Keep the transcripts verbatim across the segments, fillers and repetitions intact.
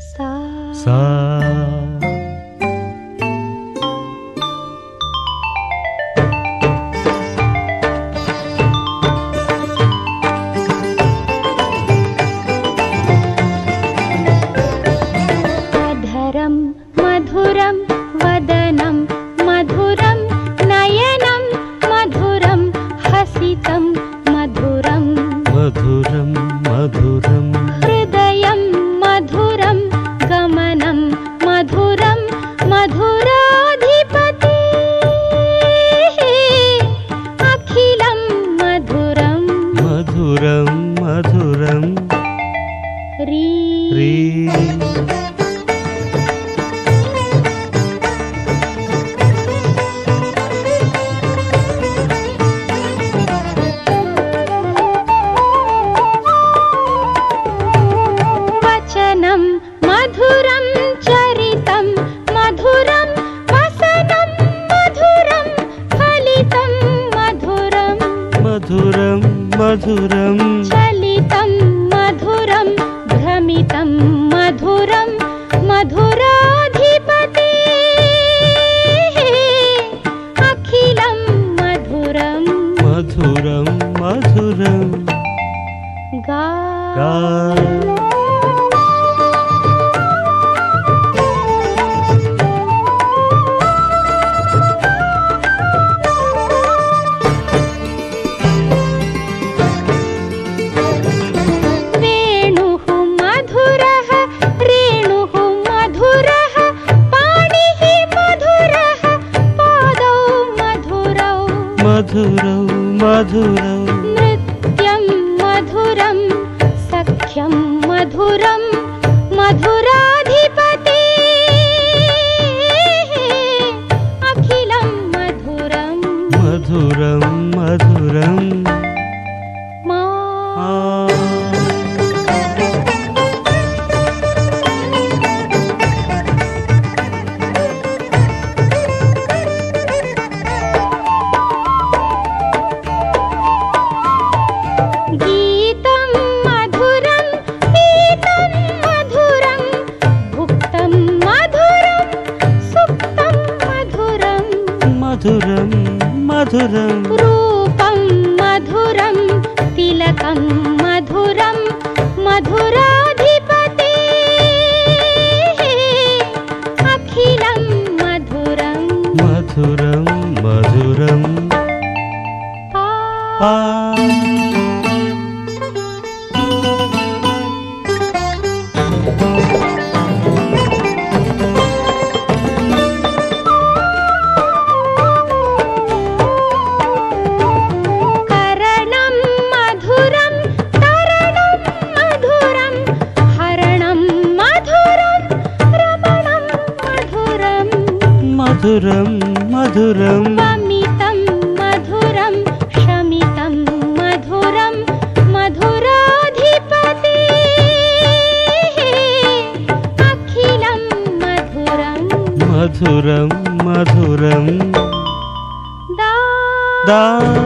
सा सा अधरं मधुरं वदनं मधुरं नयनं मधुरं हसितं मधुरं मधुरं मधुरं हृदयं मधुरं गमनं मधुरं मधुराधिपति अखिलं मधुरं मधुरं मधुरं री री वचनं मधुरं चरितं मधुरं वसनं मधुरं फलितं मधुरं मधुरं मधुरं चलितं मधुरं भ्रमितं मधुरं मधुराधिपति अखिलं मधुरं मधुरं मधुरं गा गा वेणुः मधुरः रेणुः मधुरः पाणिः मधुरः पादौ मधुरौ मधुरौ मधुरौ नृत्यं मधुरं सख्यं मधुरं मधुराधिपति अखिलं मधुरं मधुरं मधुरं मा आ गीतं मधुरं पीतं मधुरं भुक्तं मधुरं सुप्तं मधुरं मधुरं मधुरं रूपं मधुरं तिलकं मधुरं मधुराधिपति अखिलं मधुरं मधुरं मधुरं पा आ करणं मधुरं तरणं मधुरं हरणं मधुरं रमणं मधुरं मधुरं मधुरं वमितं मधुरं शमितं मधुरं मधुराधिपति अखिलं मधुरं मधुरं मधुरं दा दा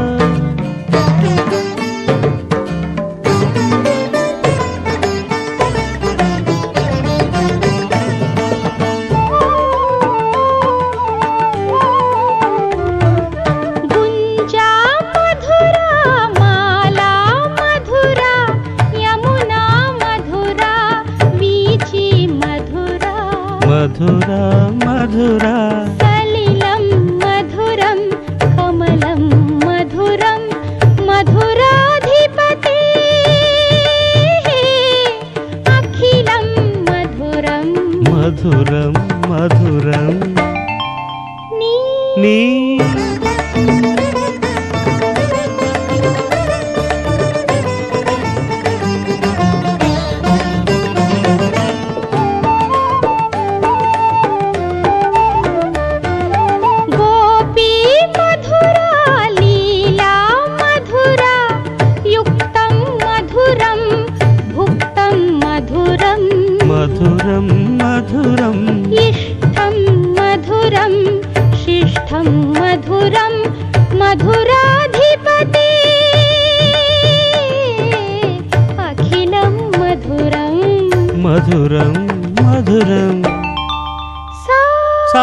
गुञ्जा मधुरा माला मधुरा यमुना मधुरा वीची मधुरा मधुरा मधुरा सलिलं मधुरं कमलं मधुरं मधुराधिपति अखिलं मधुरं मधुरं मधुरं नी नी गोपी मधुरा लीला मधुरा युक्तं मधुरं भुक्तं मधुरं मधुरं मधुरं इष्टं मधुरं शिष्टं मधुरं मधुराधिपति अखिलं मधुरं मधुरं మధురం సా సా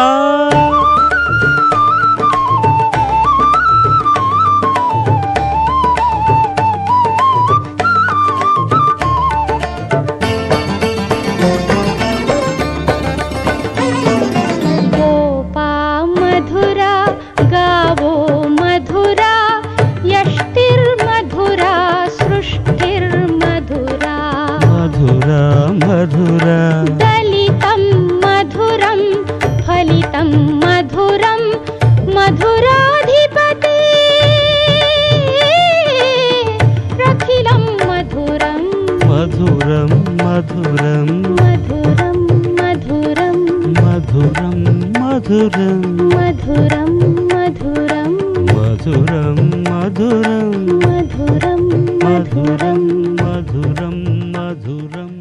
गोपा मधुरा गावो मधुरा यष्टिर्मधुरा सृष्टिर्मधुरा మధురా మధురా दलितं मधुरं फलितं मधुरं मधुराधिपते रखिलं मधुरं మధురం మధురం मधुरं मधुरं మధురం మధురం मधुरं मधुरं మధురం మధురం मधुरं మధురం మధురం మధురం